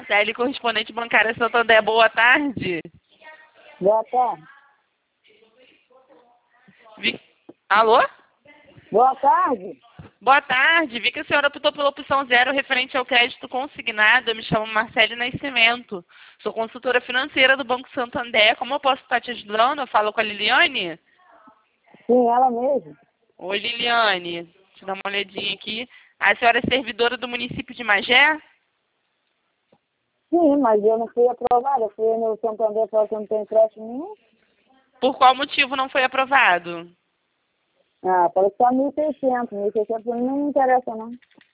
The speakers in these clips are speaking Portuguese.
Marcele, correspondente bancária Santander. Boa tarde. Boa tarde. Alô? Boa tarde. Boa tarde. Vi que a senhora optou pela opção 0 referente ao crédito consignado. Eu me chamo Marcele Nascimento. Sou consultora financeira do Banco Santander. Como eu posso estar te ajudando? Eu falo com a Liliane? Sim, ela mesma. Oi, Liliane. Deixa eu dar uma olhadinha aqui. A senhora é servidora do município de Magé? Sim, mas eu não fui aprovada. Eu fui no Santander falou que não tem crédito nenhum. Por qual motivo não foi aprovado? Ah, parece que tá 1.600. 1.600 pra mim não me interessa, não.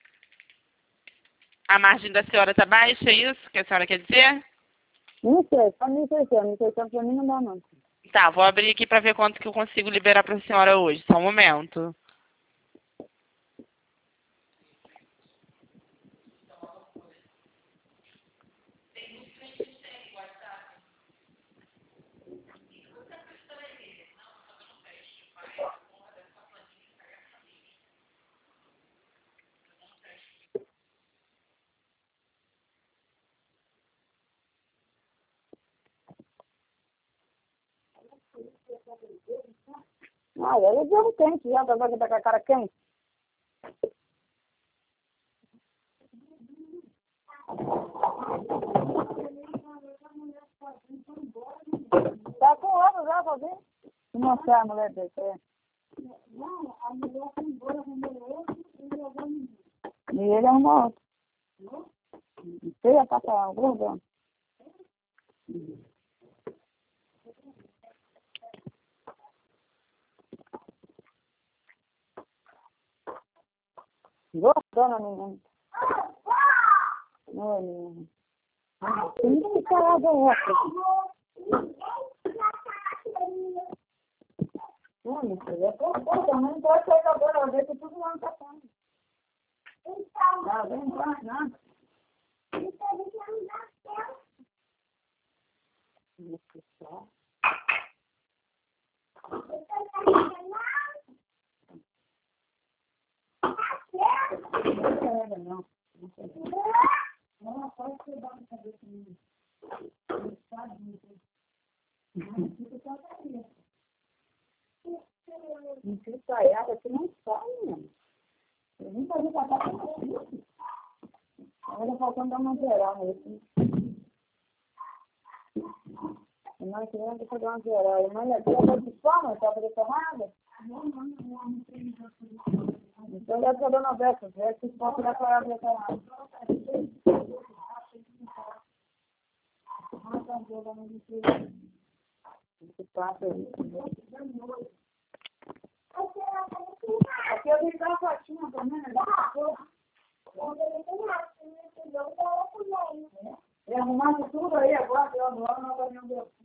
A margem da senhora está baixa, é isso que a senhora quer dizer? Não sei, só 1.600. 1.600 pra mim não dá, não. Tá, vou abrir aqui para ver quanto que eu consigo liberar para a senhora hoje. Só um momento. Ah, eu não quente já, tá com a cara quente. Tá com ovo já, tá vendo? Vou mostrar a mulher dele, é. Não, a mulher foi embora, arrumou outro, e ele arrumou outro. Não sei, a passar algum dono. Gostando, menina. Oi, menina. Tem que parar da outra. Não, minha filha, não pode sair agora, eu deixo tudo lá no tapão. Não, vem cá, não. Não, não pode pegar na cabeça minha. Não sabe muito. Não fica ensaiada que não sai, mano. Eu nunca vi passar por isso. Agora faltando dar uma geral nesse. Nós queremos que fazer uma geral. Mas aqui é de forma, tá fazer tomada? Não tem. Então deve ser a dona Beca, que pode dar para ela tomada. Esse passo aí. Aqui eu vi uma fotinha também, né? E arrumasse tudo aí agora, pelo ano, não vai nem